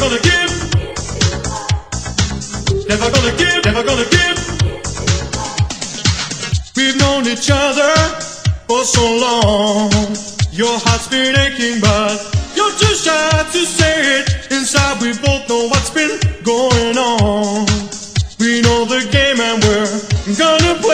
gonna give, never gonna give, never gonna give. We've known each other for so long. Your heart's been aching, but you're too shy to say it. Inside we both know what's been going on. We know the game and we're gonna play